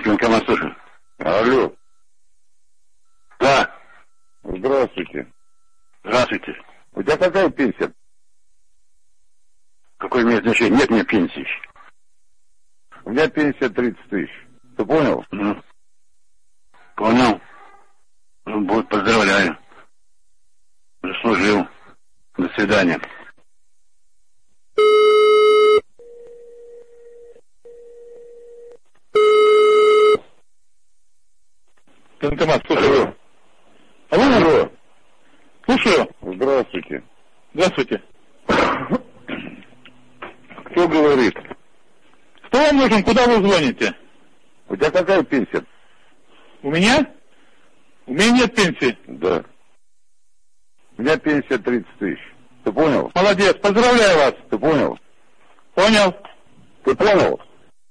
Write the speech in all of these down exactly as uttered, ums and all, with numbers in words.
Военкомат, слушаю. Алло. Да. Здравствуйте. Здравствуйте. У тебя какая пенсия? Какое имеет значение? Нет мне пенсии. У меня пенсия тридцать тысяч. Ты понял? Ну, понял. Ну, будет, поздравляю. Заслужил. До свидания. Военкомат, слушаю. Алло. Алло. Слушаю. Здравствуйте. Здравствуйте. Кто говорит? Кто вам нужен? Куда вы звоните? У тебя какая пенсия? У меня? У меня нет пенсии. Да. У меня пенсия тридцать тысяч. Ты понял? Молодец, поздравляю вас. Ты понял? Понял. Ты понял?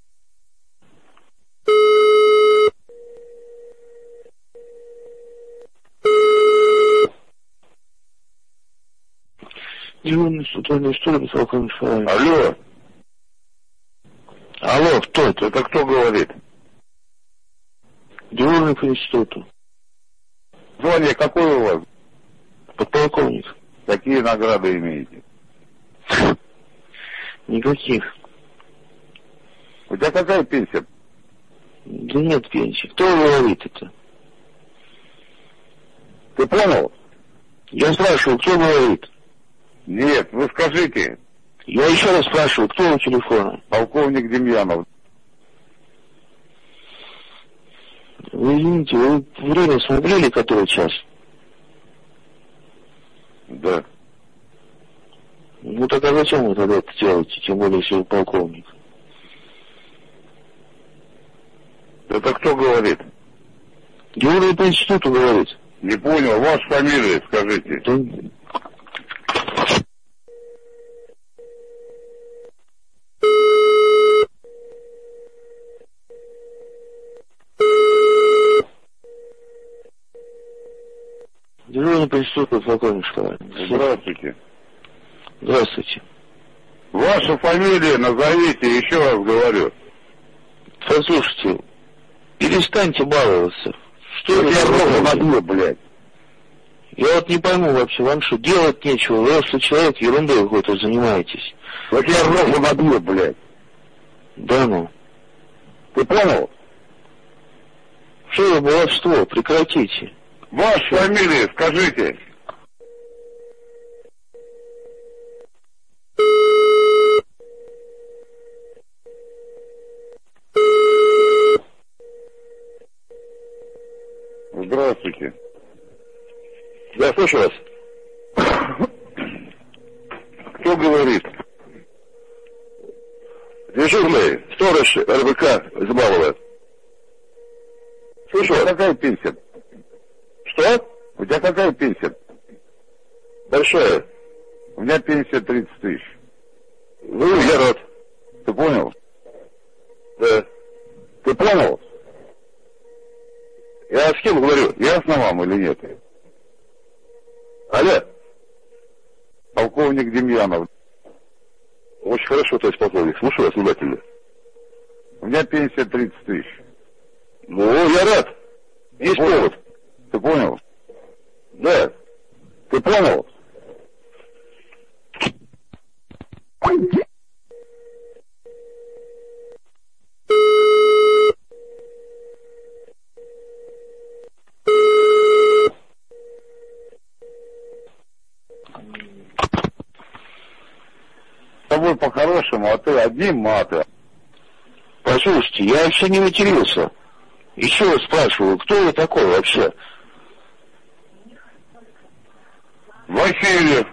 Дежурный центральный историк Михаил Николаевич. Алло. Алло, кто это? Это кто говорит? Дежурный по институту. Звание какое у вас? Подполковник. Какие награды имеете? Никаких. У тебя какая пенсия? Да нет пенсии. Кто говорит это? Ты понял? Я спрашиваю, кто говорит? Нет, вы скажите. Я еще раз спрашиваю, кто у телефона? Полковник Демьянов. Вы извините, вы время смотрели, который час? Да. Ну так а зачем вы тогда это делаете, тем более, если вы полковник? Это кто говорит? Дежурный по институту говорит. Не понял, ваша фамилия скажите. Да... Дежурный по институту полковник Шкаларин. Здравствуйте. Здравствуйте. Ваша фамилия назовите, еще раз говорю. Послушайте, перестаньте баловаться. Что я это набью, блядь. Я вот не пойму вообще, вам что, делать нечего? Вы просто человек ерундой какой-то занимаетесь. Вот я рожу набью, блядь. Да ну. Ты понял? Что за баловство? Прекратите. Ваша фамилия скажите. Здравствуйте. Я слушаю вас. Кто говорит? Дежурный, сторож эр бэ ка Измалова. Слушай, у тебя какая пенсия? Что? У тебя какая пенсия? Большая. У меня пенсия тридцать тысяч. Ну, я рад. Ты понял? Да. Ты понял? Я с кем говорю? Ясно вам или нет? Алло. Полковник Демьянов. Очень хорошо, товарищ полковник. Слушаю вас внимательно. У меня пенсия тридцать тысяч. Ну, я рад. Есть повод. Ты понял? Да. Ты понял? С тобой по-хорошему, а ты одним матом. Послушайте, я вообще не матерился. Еще раз спрашиваю, кто вы такой вообще? Васильев.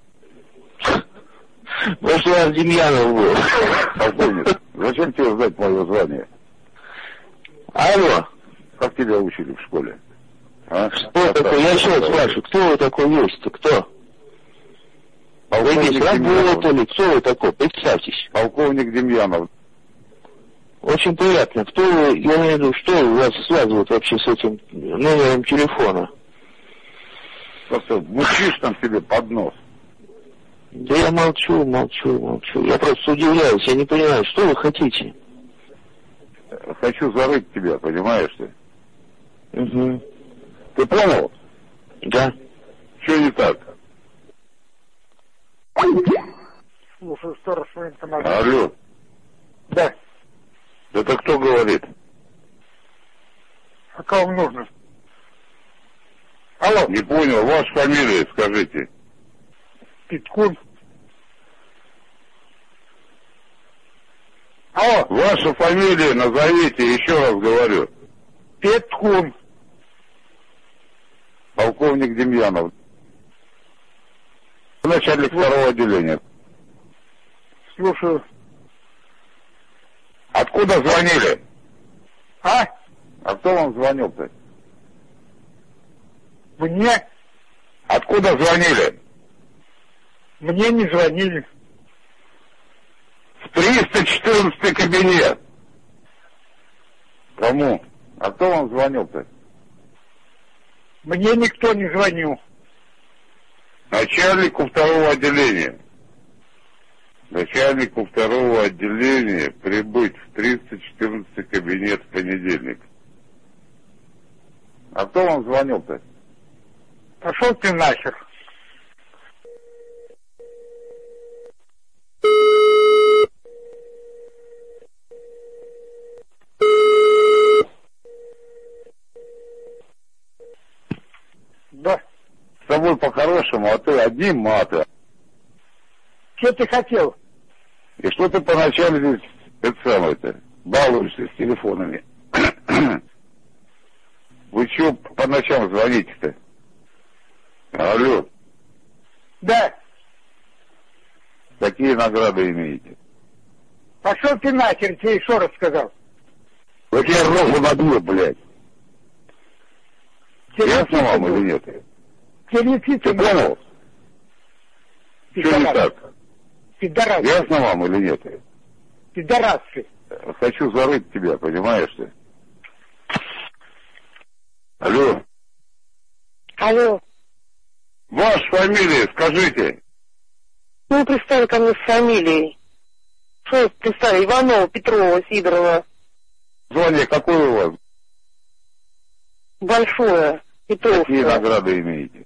Может, у вас Демьянов был? Полковник, зачем тебе знать мое звание? Алло. Как тебя учили в школе? А? Кто такой? Я еще раз спрашиваю, кто вы такой есть-то? Кто? Вы здесь работали? Кто вы такой? Представьтесь. Полковник Демьянов. Очень приятно. Кто вы, я имею в виду, что вас связывает вообще с этим номером телефона? Просто мучишь там себе под нос. Да я молчу, молчу, молчу. Я просто удивляюсь, я не понимаю, что вы хотите? Хочу зарыть тебя, понимаешь ты? Угу. Ты понял? Да. Что не так? Слушаю, сторож военкомат. Алло. Да. Это кто говорит? А кого вам нужно? Алло. Не понял, ваша фамилия скажите. Питкун. Алло. Ваша фамилия назовите, еще раз говорю. Петкун. Полковник Демьянов. Начальник второго отделения. Слушаю. Откуда звонили? А? А кто вам звонил-то? Мне? Откуда звонили? Мне не звонили. В триста четырнадцатый кабинет. Кому? А кто вам звонил-то? Мне никто не звонил. Начальнику второго отделения. Начальнику второго отделения прибыть в триста четырнадцатый кабинет в понедельник. А кто вам звонил-то? Пошел ты нахер. Да. С тобой по-хорошему, а ты одни маты. Что ты хотел? И что ты по ночам здесь, это самое-то, балуешься с телефонами? Вы чего по ночам звоните-то? Алло. Да. Какие награды имеете? Пошел ты нахер, тебе еще раз сказал. Вот я рожу надую, блядь. Ясно вам или нет? Телефон. Ты понял? Что не так? Пидорас. Ясно вам или нет? Пидорас ты. Хочу зарыть тебя, понимаешь ты? Алло. Алло. Ваша фамилия, скажите. Ну, представь ко мне с фамилией. Что представь? Иванова, Петрова, Сидорова. Звание какое у вас? Большое. Петров. Какие награды имеете?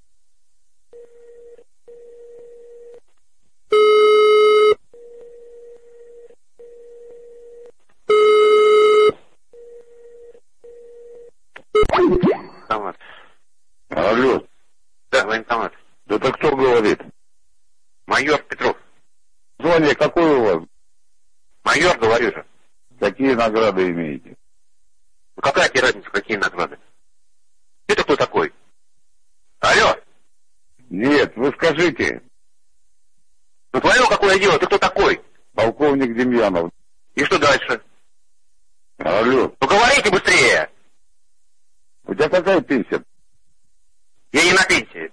Военкомат. Алло. Да, военкомат. Да это кто говорит? Майор Петров. Звание какое у вас? Майор, говорю же. Какие награды имеете? Ну какая тебе разница, какие награды? Ты-то кто такой? Алло. Нет, вы скажите. Ну твое какое дело, ты кто такой? Полковник Демьянов. И что дальше? Алло. Ну говорите быстрее. У тебя какая пенсия? Я не на пенсии.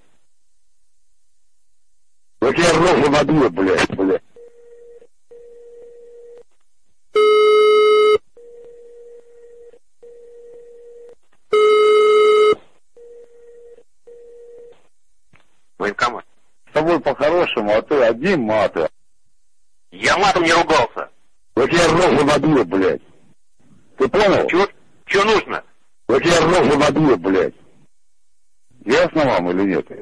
Вот я рожу надую, блядь, блядь. Военкомат. С тобой по-хорошему, а ты одни маты. Я матом не ругался. Вот я рожу надую, блядь. Ты понял? Чего, чего нужно? Вот я рожу надую, блядь. Ясно вам или нет?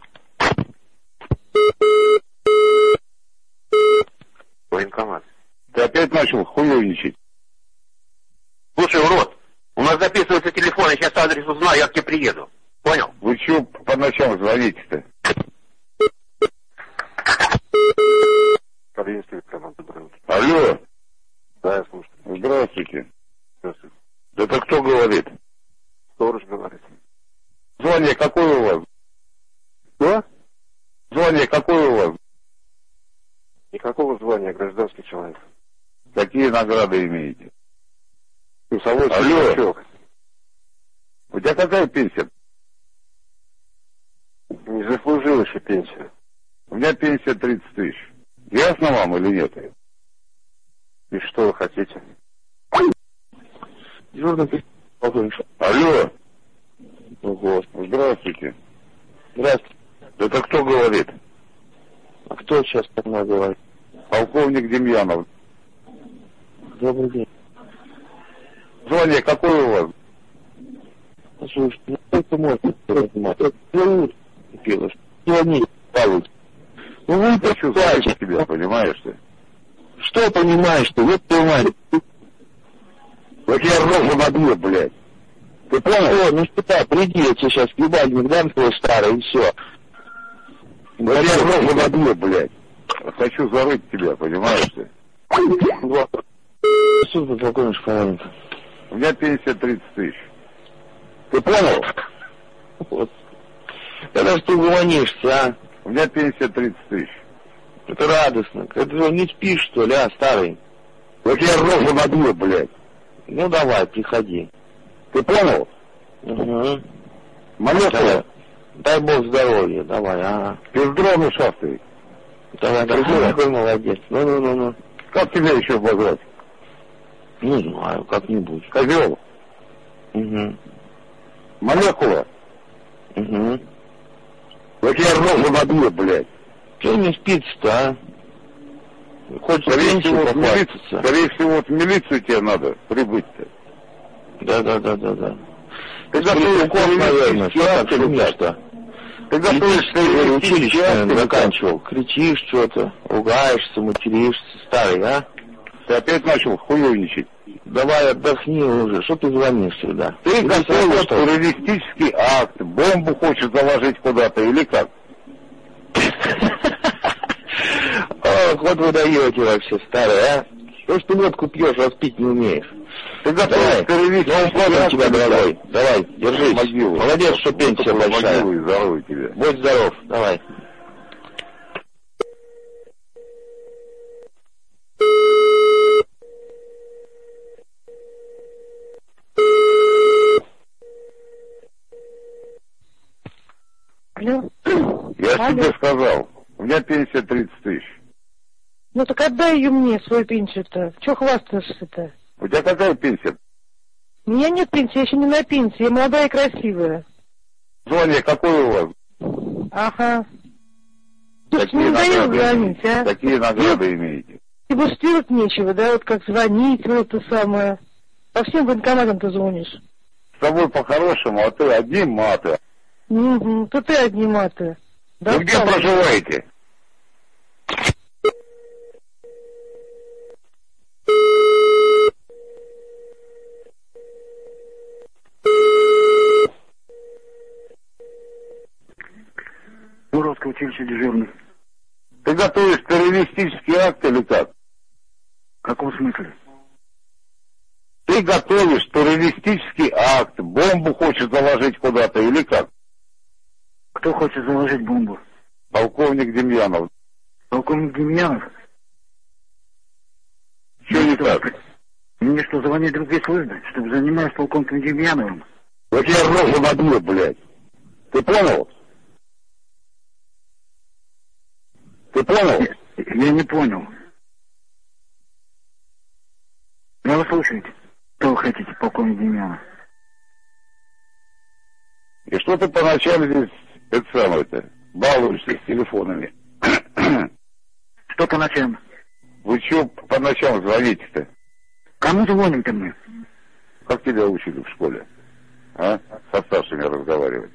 Военкомат. Ты опять начал хуёвничать. Слушай, урод, у нас записывается телефон, я сейчас адрес узнаю, я к тебе приеду. Понял? Вы чего по ночам звоните-то? Алло. Да, я слушаю. Здравствуйте. Здравствуйте. Да это кто говорит? Сторож говорит. Звание какое у вас? Что? Звание какое у вас? Никакого звания, гражданский человек. Какие награды имеете? Часовой Алло. стрелочок. У тебя какая пенсия? Не заслужил еще пенсию. У меня пенсия тридцать тысяч. Ясно вам или нет? И что вы хотите? Дежурный полковник. Алло. Ого. Здравствуйте. Здравствуйте. Да это кто говорит? А кто сейчас со мной говорит? Полковник Демьянов. Добрый день. Звание какое у вас? Слушай, ну это можно понимать. Это зовут, Пилош. Звони, Павел. Ну вы хочу звонить тебя, понимаешь ты? Что понимаешь ты? Вот понимаешь. Вот я рожу набью, блядь. Ты понял? О, ну что, приди, я тебе сейчас ебальник дам твой старый, и все. Вот я рожу набью, блядь. Хочу зарыть тебя, понимаешь ты? Что ты знакомишь, Фоманенко? У меня пенсия тридцать тысяч. Ты понял? Вот. Когда ж ты угомонишься, а? У меня пенсия тридцать тысяч. Это радостно. Это же не спишь, что ли, а, старый? Вот я рожу набью, блядь. Ну давай, приходи. Ты понял? Угу. Молекула. Дай бог здоровья, давай, ага. Пиздрон ушастый. Давай, давай, какой молодец. Ну-ну-ну-ну. Как тебя еще обозвать? Не знаю, как-нибудь. Козел. Угу. Молекула. Угу. Вот я рожу набью, блядь. Что не спится-то, а? Хочешь Скорее пенсию всего, в милицию, похвастаться? скорее всего, в милицию тебе надо прибыть-то. Да-да-да-да-да. Ты готовишь Кот, наверное, что так шумишь-то? Ты готовишь Кричишь, училище, наверное, заканчивал. Кричишь что-то, ругаешься, материшься, старый, а? Ты опять начал хуёвничать. Давай отдохни уже, что ты звонишь сюда? Ты готовишь террористический акт, бомбу хочешь заложить куда-то или как? Ох, вот вы даете вообще, старый, а? Что ж ты водку пьешь, раз пить не умеешь? Ты готовишь террористический акт, тебя, дорогой. Давай, держись. Могилу. Молодец, что пенсия большая. Могилу и здоровья тебе. Будь здоров, давай. Алло. Я Алло. тебе сказал, у меня пенсия тридцать тысяч. Ну так отдай ее мне, свою пенсию-то. Чего хвастаешься-то? У тебя какая пенсия? У меня нет пенсии, я еще не на пенсии, я молодая и красивая. Звание какое у вас? Ага. Тут Какие не надоело награды звонить, имеете? а? Какие награды имеете? И больше делать нечего, да, вот как звонить, вот это самое. По всем военкоматам ты звонишь. С тобой по-хорошему, а ты одни маты. Угу, то ты одни маты. Вы где проживаете? Уральское училище дежурный. Ты готовишь террористический акт или как? В каком смысле? Ты готовишь террористический акт, бомбу хочешь заложить куда-то или как? Кто хочет заложить бомбу? Полковник Демьянов. Полковник Демьянов? Что не так? Мне что, звонить другие службы, чтобы занимаюсь полковником Демьяновым? Вот я рожу набью, блядь. Ты понял? Ты понял? Я не понял. Ну, вы слушаете, что вы хотите, полковник Демьянов? И что ты по ночам здесь, это самое-то, балуешься с телефонами? Что по ночам? Вы чего по ночам звоните-то? Кому звоним-то мы? Как тебя учили в школе? А? Со старшими разговаривать.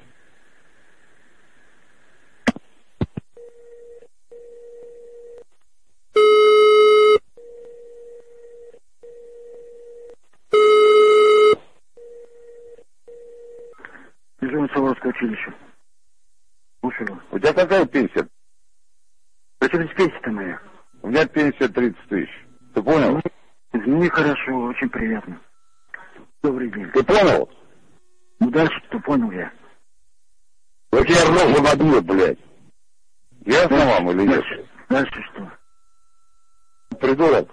Дежурный Суворовского училища. Слушаю. У тебя какая пенсия? Зачем здесь пенсия-то моя? У меня пенсия тридцать тысяч. Ты понял? Ну и хорошо, очень приятно. Добрый день. Ты понял? Ну дальше-то понял я. Вот я рожу набью, блядь. Ясно вам или нет? Дальше, дальше что? Придурок.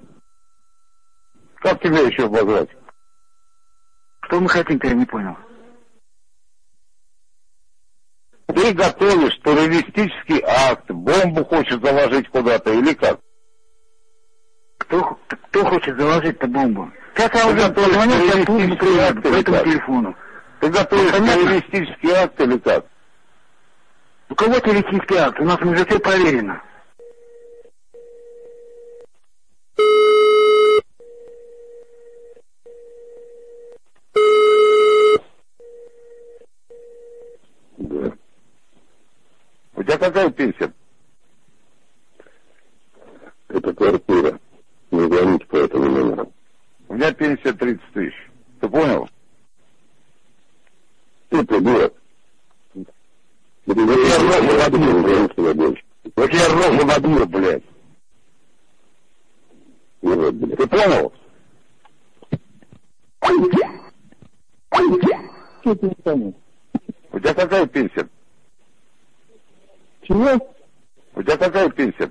Как тебя еще обозвать? Что мы хотим-то, я не понял. Ты готовишь террористический акт, бомбу хочешь заложить куда-то или как? Кто, кто хочет заложить-то бомбу? Сейчас я Ты уже готовишь позвонил, сейчас службу террористический приеду акт по или этому как? телефону. Ты готовишь Понятно? террористический акт или как? У кого террористический акт? У нас уже все проверено. какая пенсия? Это квартира. Не звоните по этому номеру. У меня пенсия тридцать тысяч. Ты понял? Ты придурок. Вот я рожу набью, блядь. Вот я рожу набью, блядь. Ты понял? Что ты не понял? У тебя какая пенсия? Чего? У тебя какая пенсия?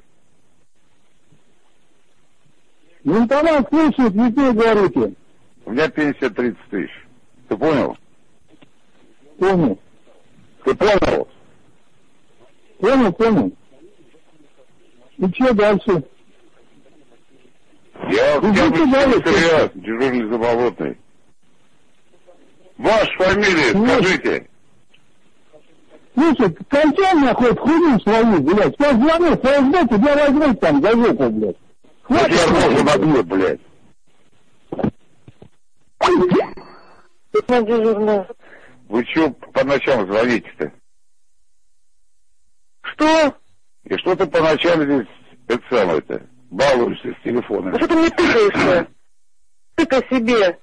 Ментонат слушает, не ты говорите. У меня пенсия тридцать тысяч. Ты понял? Понял. Ты понял? Понял, понял. И что дальше? Я Идите дальше. комиссариат, дежурный Заболотный. Ваша фамилия, Нет. скажите. Слушай, кончай нахуй хуйню свою, блядь. Сейчас звоню, ФСБ, тебя возьмут там за жопу, блядь. Вот Хватит. я рожу набью, блядь. Дежурная. Вы что по ночам звоните-то? Что? И что ты по ночам здесь, это самое-то, балуешься с телефоном? Ну что ты мне тыкаешься? Тыкай себе.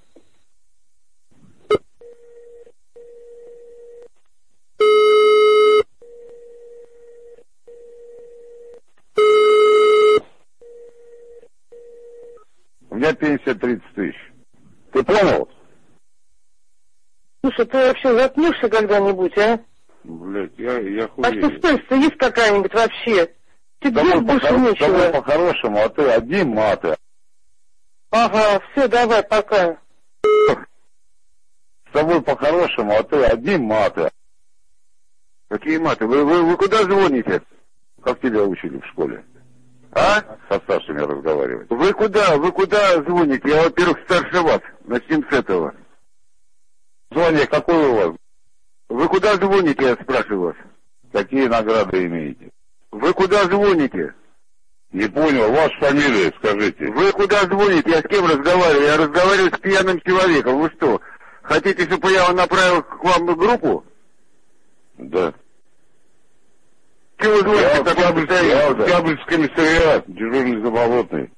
У меня пенсия тридцать тысяч. Ты понял? Слушай, ты вообще заткнешься когда-нибудь, а? Блядь, я, я А хуею. что спесь-то есть какая-нибудь вообще? Ты С тобой делать больше по- с тобой нечего. по-хорошему, а ты одни маты. Ага, все, давай, пока. С тобой по-хорошему, а ты одни маты. Какие маты? Вы, вы, вы куда звоните? Как тебя учили в школе? А? Со старшими разговаривать. Вы куда? Вы куда звоните? Я, во-первых, старше вас, на семьдесятого. Звание какое у вас? Вы куда звоните, я спрашиваю вас? Какие награды имеете? Вы куда звоните? Не понял, ваша фамилия, скажите. Вы куда звоните? Я с кем разговариваю? Я разговариваю с пьяным человеком. Вы что, хотите, чтобы я направил к вам группу? Да. Чего вы звоните? Я такой постоянно? Октябрьский комиссариат, дежурный Заболотный.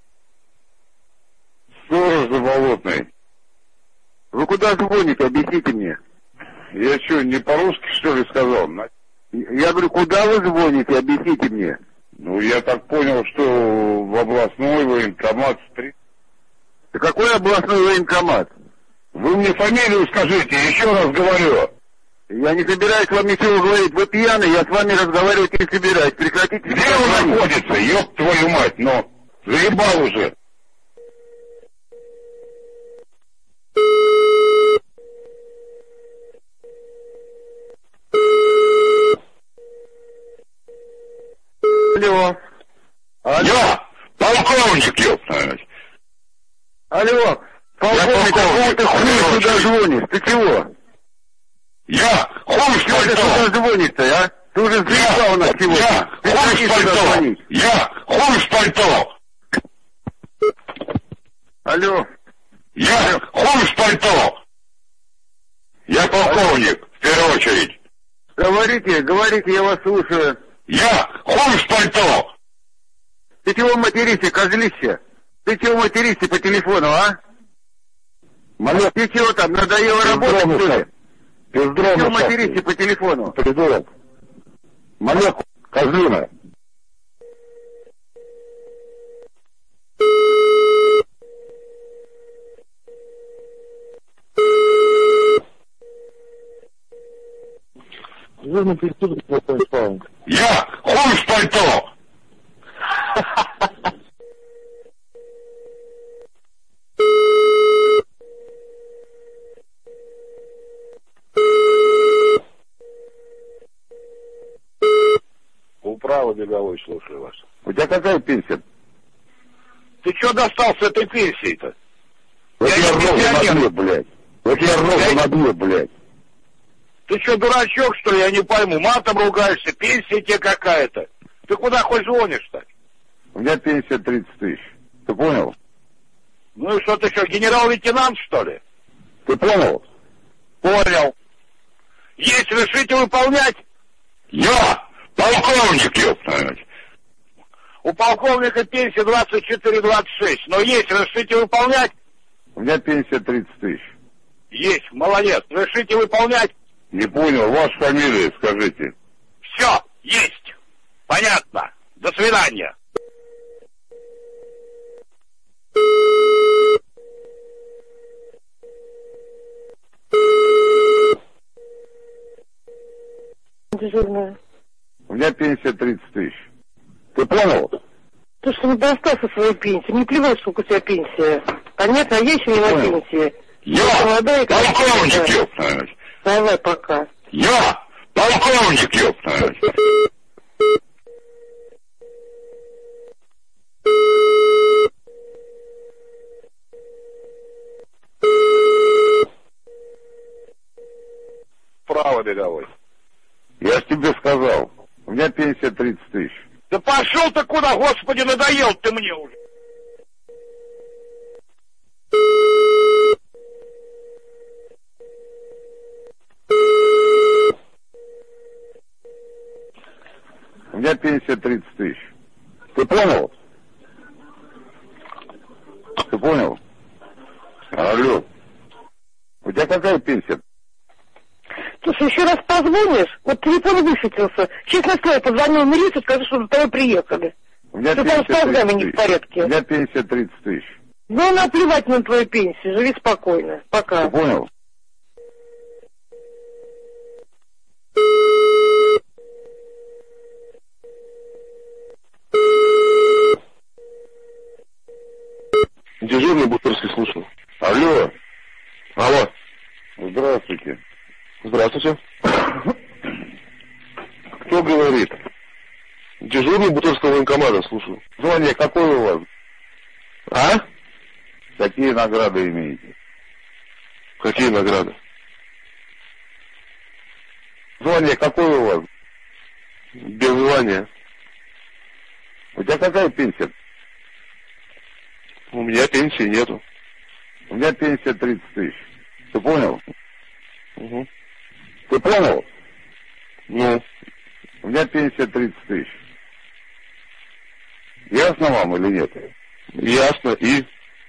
Сторож Заболотный. Вы куда звоните? Объясните мне. Я что, не по-русски, что ли, сказал? Я говорю, куда вы звоните? Объясните мне. Ну, я так понял, что в областной военкомат... Да какой областной военкомат? Вы мне фамилию скажите, еще раз говорю. Я не собираюсь вам ничего говорить. Вы пьяный, я с вами разговаривать не собираюсь. Прекратите. Где он находится, ёб твою мать, ну, заебал уже. Алло. Алло. Я полковник, ёб твою мать. Алло. Полковник, какого ты хуя сюда звонишь? Ты чего? Я хуй с Чего ты пальто. сюда звонишь-то, а? Ты уже заебал нас сегодня. Я Ты хуй иди с сюда пальто. звонить. Я хуй с пальто. Алло. Я хуй с пальто. Я полковник, в первую очередь. Говорите, говорите, я вас слушаю. Я хуй с пальто. Ты чего материшься, козлище? Ты чего материшься по телефону, а? Малек, Ты чего там, надоело работать, что ли? Ты пиздрон чего материшься по телефону? придурок. Малек, козлина. Дежурный преступник плохой спал. Я хуй с пальто. Управа беговой, слушаю вас. У тебя какая пенсия? Ты что достал с этой пенсией-то? Вот Я я не рожу пенсионер. набью, блядь. Вот я рожу Я- набью, блядь. Ты что, дурачок, что ли? Я не пойму. Матом ругаешься, пенсия тебе какая-то. Ты куда хоть звонишь-то? У меня пенсия тридцать тысяч. Ты понял? Ну и что ты что, генерал-лейтенант, что ли? Ты понял? Понял. Есть, решите выполнять? Я Полковник, ёпта. У полковника пенсия двадцать четыре двадцать шесть, но есть, разрешите выполнять? У меня пенсия тридцать тысяч. Есть, молодец, разрешите выполнять? Не понял, ваша фамилия скажите. Все, есть, понятно, до свидания. Дежурная. У меня пенсия тридцать тысяч. Ты понял? Ты что, не достал со своей пенсии? Не плевать, сколько у тебя пенсия. Понятно, а я еще не на пенсии. Я молодая, полковник, ёпта. Давай, пока. Я полковник, ёпта. Право беговой. Я ж тебе сказал, у меня пенсия тридцать тысяч. Да пошел ты куда, господи, надоел ты мне уже. У меня пенсия тридцать тысяч. Ты понял? Ты понял? Алло. У тебя какая пенсия? Слушай, еще раз позвонишь, вот телефон высветился. Честно слово, позвонил в милицию, скажи, что за тобой приехали. У меня ты там с мозгами не в порядке. У меня пенсия тридцать тысяч. Ну, наплевать на твою пенсию, живи спокойно. Пока. Ты понял? Дежурный Бутырский, слушаю. Алло. Алло. Здравствуйте. Здравствуйте. Кто говорит? Дежурный Бутырского военкомата, слушаю. Звание какое у вас? А? Какие награды имеете? Какие награды? Звание какое у вас? Без звания. У тебя какая пенсия? У меня пенсии нету. У меня пенсия тридцать тысяч. Ты понял? Угу. Ты понял? Ну? У меня пенсия тридцать тысяч. Ясно вам или нет? Ясно. И?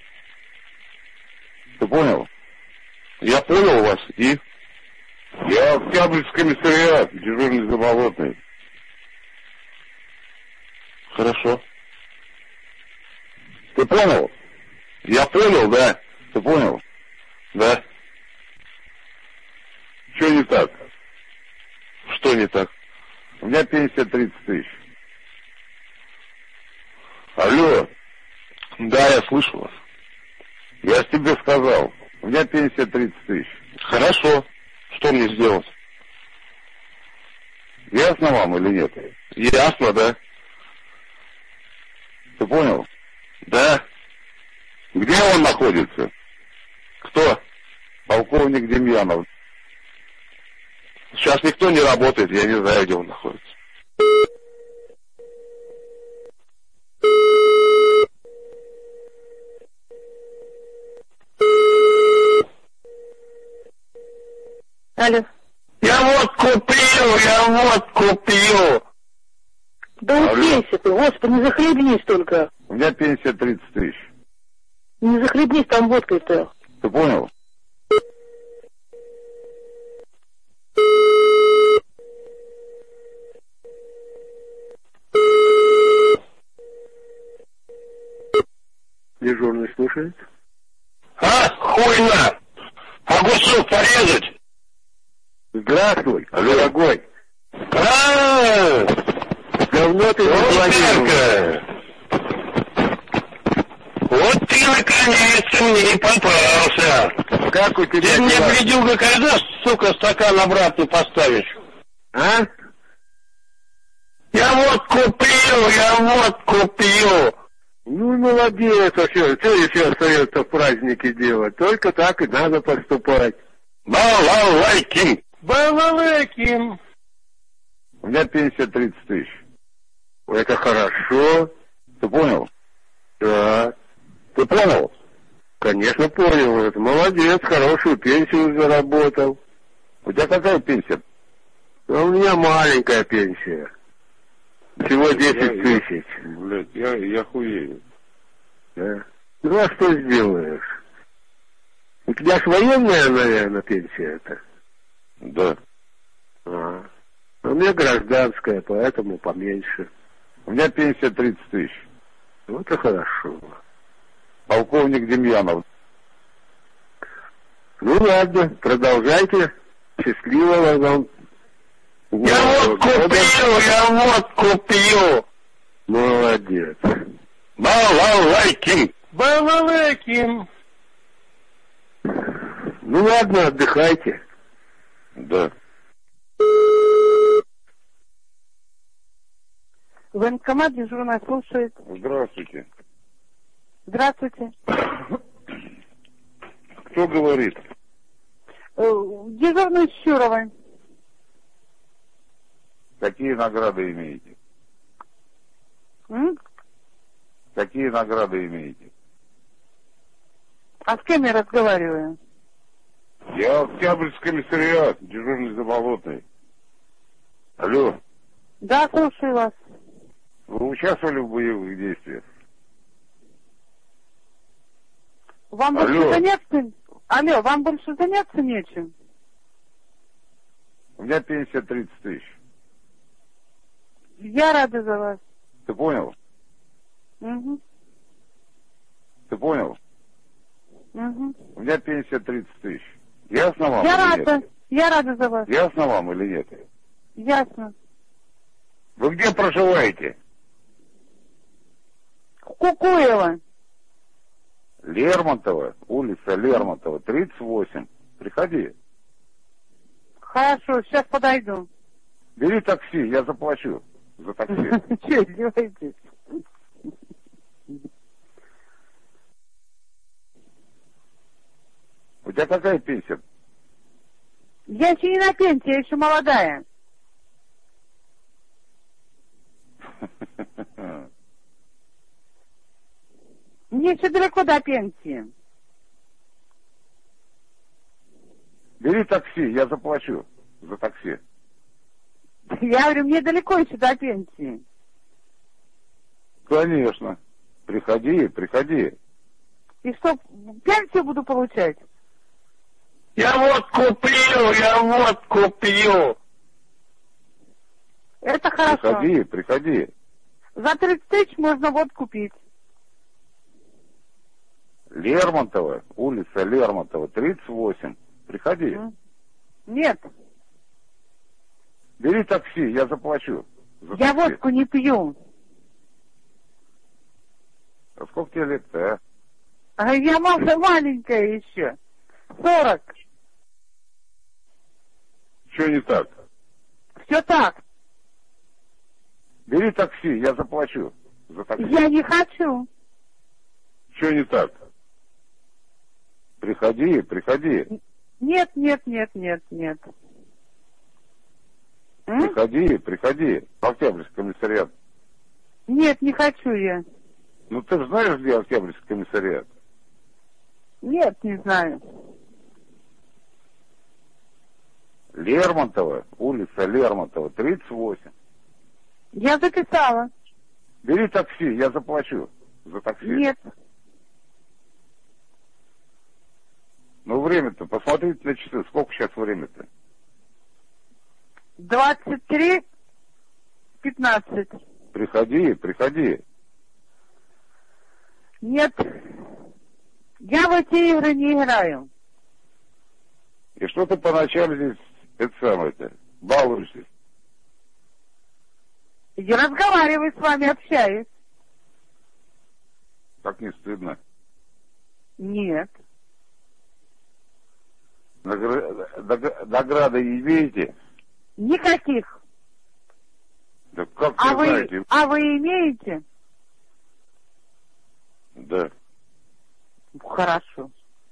Ты понял? Я понял вас. И? Я Октябрьский комиссариат, дежурный заболотный. Хорошо. Ты понял? Я понял, да. Ты понял? Да. Что не так? Что не так? У меня пенсия тридцать тысяч. Алло. Да, я слышу вас. Я ж тебе сказал, у меня пенсия тридцать тысяч. Хорошо. Что мне сделать? Ясно вам или нет? Ясно, да. Ты понял? Да. Где он находится? Кто? Полковник Демьянов. Сейчас никто не работает, я не знаю, где он находится. Алло. Я водку пью, я водку пью. Да успейся ты, господи, не захлебнись только. У меня пенсия тридцать тысяч. Не захлебнись там водкой-то. Ты понял? Дежурный слушает. А, хуйна! Огурцов порезать? Здравствуй, Алло. дорогой. А, Давно ты не звонил. Вот ты наконец-то мне попался. Как у тебя Ты мне, дела? блядюга, когда, сука, стакан обратно поставишь? А? Я водку пью, я водку пью. Ну, молодец, а что, что еще остается в празднике делать? Только так и надо поступать. Балалайкин. Балалайкин. У меня пенсия тридцать тысяч. Это хорошо. Ты понял? Да. Ты понял? Конечно, понял. Это молодец, хорошую пенсию заработал. У тебя какая пенсия? А у меня маленькая пенсия. Всего десять тысяч. Блядь, я, я хуею. Да. Ну а что сделаешь? У тебя ж военная, наверное, пенсия это? Да. А. У меня гражданская, поэтому поменьше. У меня пенсия тридцать тысяч. Вот и хорошо. Полковник Демьянов. Ну ладно, продолжайте. Счастливого вам. Я водку пью, я водку пью. Молодец. Балалайкин. Балалайкин. Ну ладно, отдыхайте. Да. Военкомат дежурная слушает. Здравствуйте. Здравствуйте. Кто говорит? Э, Дежурный Щурова. Какие награды имеете? М? Какие награды имеете? А с кем я разговариваю? Я Октябрьский комиссариат, дежурный Заболотный. Алло. Да, слушаю вас. Вы участвовали в боевых действиях? Вам Алло. больше заняться... Алло, вам больше заняться нечем? У меня пенсия тридцать тысяч. Я рада за вас. Ты понял? Угу. Ты понял? Угу. У меня пенсия тридцать тысяч. Ясно вам Я или рада. нет? Я рада за вас. Ясно вам или нет? Ясно. Вы где проживаете? Кукуева. Лермонтова, улица Лермонтова, тридцать восемь. Приходи. Хорошо, сейчас подойду. Бери такси, я заплачу за такси. Че, издеваетесь? У тебя какая пенсия? Я еще не на пенсии, я еще молодая. Мне еще далеко до пенсии. Бери такси, я заплачу за такси. Я говорю, мне далеко еще до пенсии. Конечно. Приходи, приходи. И что, пенсию буду получать? Я водку пью, я водку пью. Это хорошо. Приходи, приходи. За тридцать тысяч можно водку пить. Лермонтова, улица Лермонтова, тридцать восемь. Приходи. Нет. Бери такси, я заплачу за Я такси. водку не пью. А сколько тебе лет-то, а? А я мама маленькая еще. Сорок. Что не так? Все так. Бери такси, я заплачу за такси. Я не хочу. Что не так? Приходи, приходи. Нет, нет, нет, нет, нет. М? Приходи, приходи. В Октябрьский комиссариат. Нет, не хочу я. Ну ты же знаешь, где Октябрьский комиссариат? Нет, не знаю. Лермонтова, улица Лермонтова, тридцать восемь. Я записала. Бери такси, я заплачу за такси. Нет. Ну время-то, посмотрите на часы, сколько сейчас время-то? Двадцать три пятнадцать. Приходи, приходи. Нет. Я в эти игры не играю. И что ты поначалу здесь, это самое-то, балуешься? Я разговариваю с вами, общаюсь. Как не стыдно? Нет. Награ... дог- Награды имеете? Никаких. Да как А вы вы, знаете? а вы имеете? Да. Хорошо.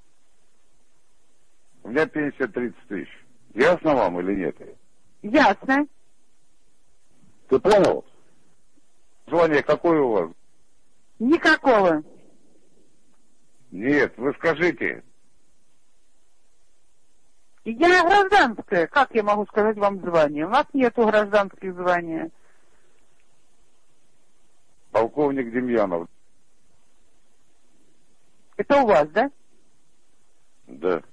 У меня пенсия тридцать тысяч. Ясно вам или нет? Ясно. Ты понял? Звание какое у вас? Никакого. Нет, вы скажите. Я гражданская. Как я могу сказать вам звание? У нас нету гражданских звания. Полковник Демьянов. Это у вас, да? Да.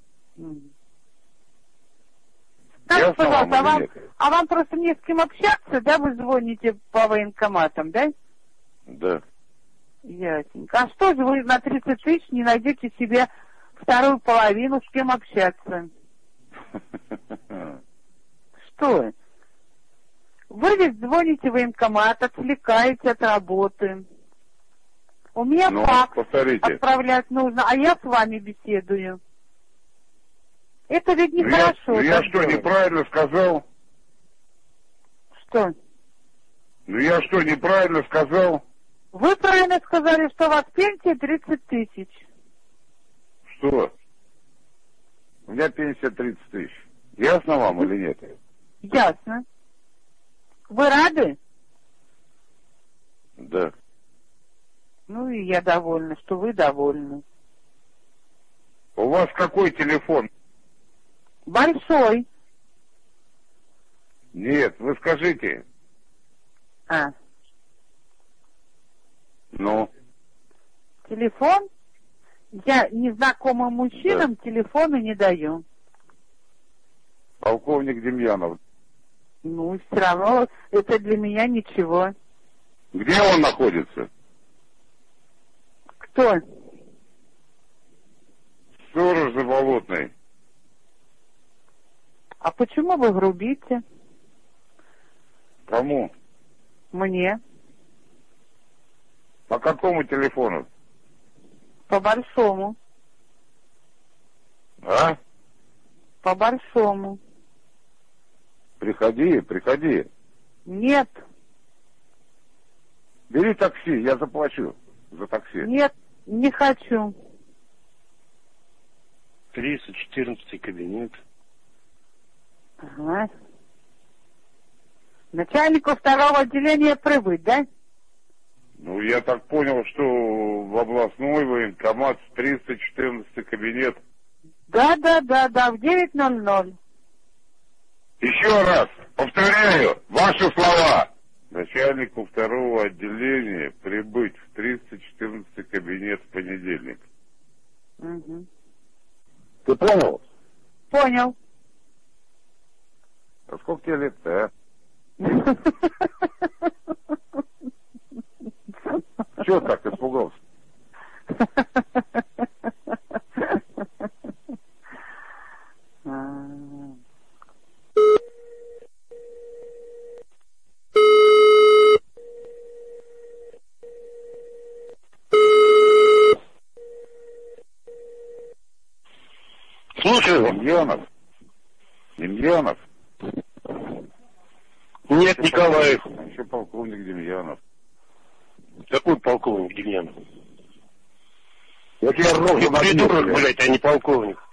Скажите, пожалуйста, а вам, нет? а вам просто не с кем общаться, да? Вы звоните по военкоматам, да? Да. Ясненько. А что же вы на тридцать тысяч не найдете себе вторую половину, с кем общаться? Что? Вы ведь звоните в военкомат, отвлекаете от работы. У меня ну, факс повторите. Отправлять нужно, а я с вами беседую. Это ведь ну нехорошо. Я, ну я что, делать. неправильно сказал? Что? Ну я что, неправильно сказал? Вы правильно сказали, что у вас пенсия тридцать тысяч. Что? У меня пенсия тридцать тысяч. Ясно вам или нет? Ясно. Вы рады? Да. Ну и я довольна, что вы довольны. У вас какой телефон? Большой. Нет, вы скажите. А. Ну? Телефон? Я незнакомым мужчинам да. телефоны не даю. Полковник Демьянов. Ну, все равно это для меня ничего. Где он находится? Кто? Сторож Заболотный. А почему вы грубите? Кому? Мне. По какому телефону? По большому. А? По большому. Приходи, приходи. Нет. Бери такси, я заплачу за такси. Нет, не хочу. триста четырнадцатый кабинет. Ага. Начальнику второго отделения прибыть, да? Ну, я так понял, что в областной военкомат триста четырнадцатый кабинет. Да, да, да, да, в девять ноль ноль. Еще раз, повторяю, ваши слова. Начальнику второго отделения прибыть в триста четырнадцатый кабинет в понедельник. Угу. Ты понял? Понял. А сколько тебе лет-то, а? Чего так испугался? Слушаю. Демьянов. Демьянов. Нет, Николаев. Еще полковник Демьянов. Какой полковник Демьянов? Я тебе рожу Ты придурок, блядь, а не полковник.